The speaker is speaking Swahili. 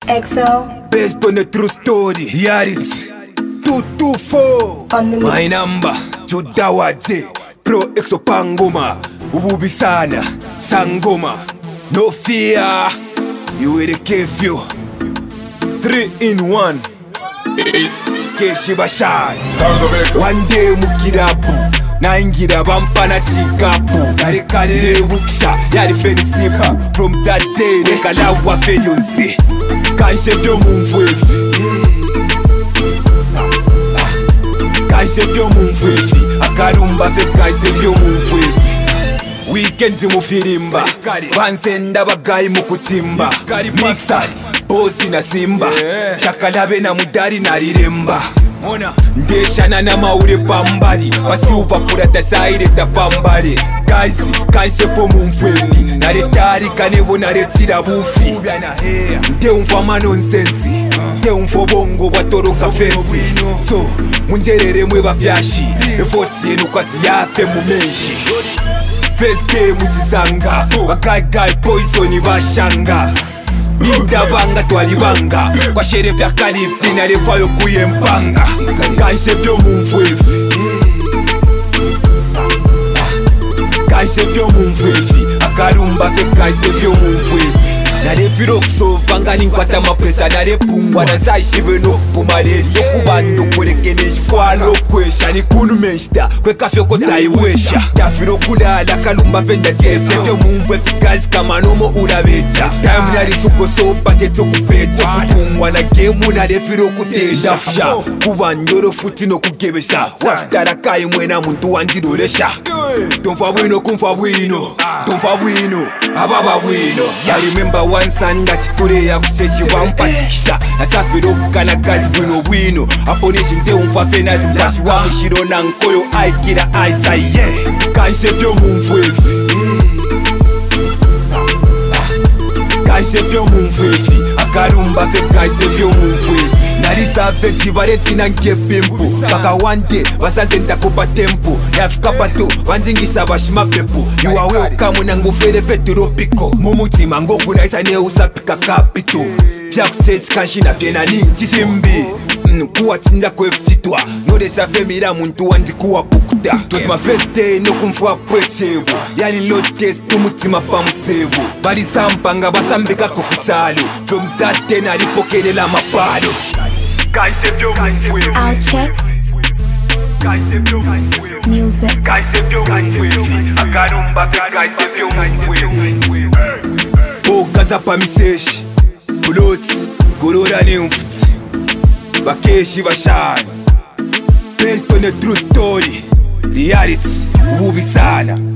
XO. Based on a true story. Hear it. 224. On the mix. My number. Judawaje. Pro XO Pangoma. Ububisana. Sangoma. No fear. You will give you 3 in 1. Keshibashan. Sounds of XO. One day mukirabu. Naingira bampana chikapu. Narekale wukisha. Yari fenisipa. From that day nekalawa feyonse. Kaise vyo mumfwefi. Kaise vyo mumfwefi. Akarumba fe kaise vyo mumfwefi. Weekend mufirimba. Bansenda bagayi mukutimba. Mixa, bosi na simba. Shakalabe na mudari nariremba. Ndeshana na maure pambari. Basi uvapura tasaire tapambare. Kaise fo mumfwefi. Naretari kanevo naretira bufi. Nde umfama nonsensi. Nde umfobongo watoroka fensi. So, munjerere mwe bafyashi. Efoti yenu kwati yafe mumenshi. First day mujizanga. Bagayi poison bashanga. Indabanga twalibanga. Kwa shere vya kalifi na refayo kuyempanga. Kaise vyo mumfwefi. Kaise vyo mumfwefi. Akarumba fe kaise vyo mumfwefi. Nare firo kusovanga ninkwata mapesa. Nare pungwa na saishibe no kupumaresho. Kubando kurekene shifwalo kwesha. Ni kunu menshita kwe kafyo kota iwesha. Tafiro kulala kalumba venda jese. Vyo mumfwefi kazi kama nomo urabecha. Time nari suko sopa teto kupecha. Kupungwa na gemu nare firo kutesha. Dafsha kubandoro futi no kugebesha. Wafitara kai mwena muntu wanzidoresha. Tonfa wino kumfa wino. Tonfa wino ababa wino. I remember one Sunday today ya kuchechi wampatikisha. Nasafiro kukana kazi wino. Aponishi nde umfafe nazi mfashi wa mshiro na nkoyo aikira aisa yeah. Kaise vyo mumfwefi. Kaise vyo mumfwefi. Akarumba fe kaise vyo mumfwefi. Narisa vexi vareti na nkepimpu. Baka one day basanze ndakupa tempu. Yafika pato wanzingisa bashima pepu. Yuwawe ukamu na ngufere vetropiko. Mumutima ngoku na isa ne usapika kapito. Tia kuchesi kanshi na vyena ninchi simbi. Kuwa tinda kwefchitwa. Node safe mira muntu wandi kuwa bukta. It was my first day no kumfwa kwechebu. Yani low test tumutima pa musebu. Bali sampanga basambeka kukutalo. From that day naripokele la mapado. Kaise vyo mumfwefi. I'll check music. Kaise vyo mumfwefi. Akarumba fe kaise vyo mumfwefi. Bogaza pa miseshi. Buloti gorora ni mfuti. Bakeshi bashani. Based on a true story. Reality ububisana.